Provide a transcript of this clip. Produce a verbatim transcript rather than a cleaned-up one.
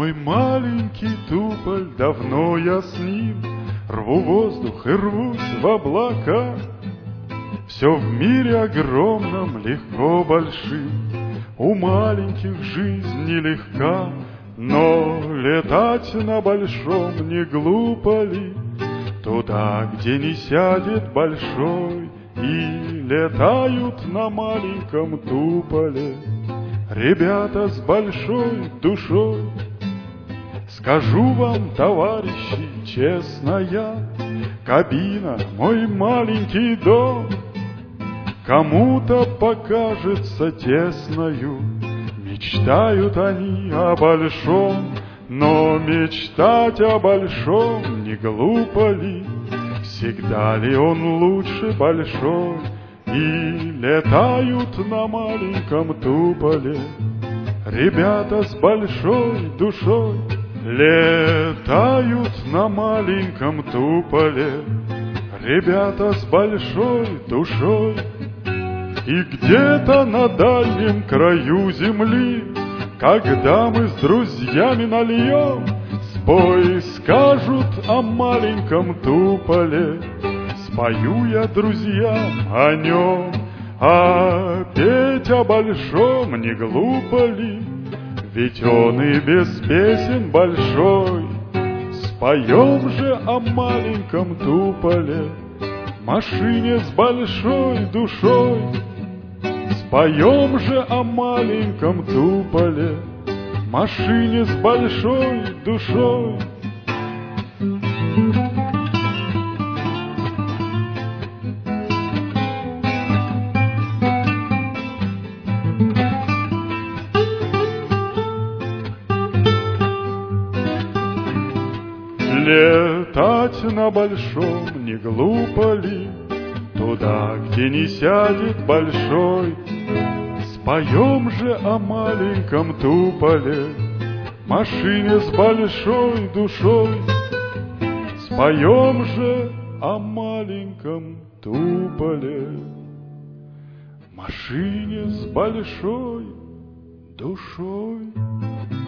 Мой маленький туполь, давно я с ним рву воздух и рвусь в облака. Все в мире огромном легко большим, у маленьких жизнь нелегка, но летать на большом не глупо ли? Туда, где не сядет большой, и летают на маленьком туполе ребята с большой душой. Скажу вам, товарищи, честно я, кабина — мой маленький дом. Кому-то покажется тесною, мечтают они о большом, но мечтать о большом не глупо ли? Всегда ли он лучше большой? И летают на маленьком туполе ребята с большой душой. Летают на маленьком туполе ребята с большой душой. И где-то на дальнем краю земли, когда мы с друзьями нальем, спой, скажут о маленьком туполе. Спою я друзьям о нем, а петь о большом не глупо ли? Ведь он и без песен большой. Споем же о маленьком туполе, машине с большой душой. Споем же о маленьком туполе, машине с большой душой. Летать на большом не глупо ли? Туда, где не сядет большой. Споем же о маленьком туполе, машине с большой душой. Споем же о маленьком туполе, машине с большой душой.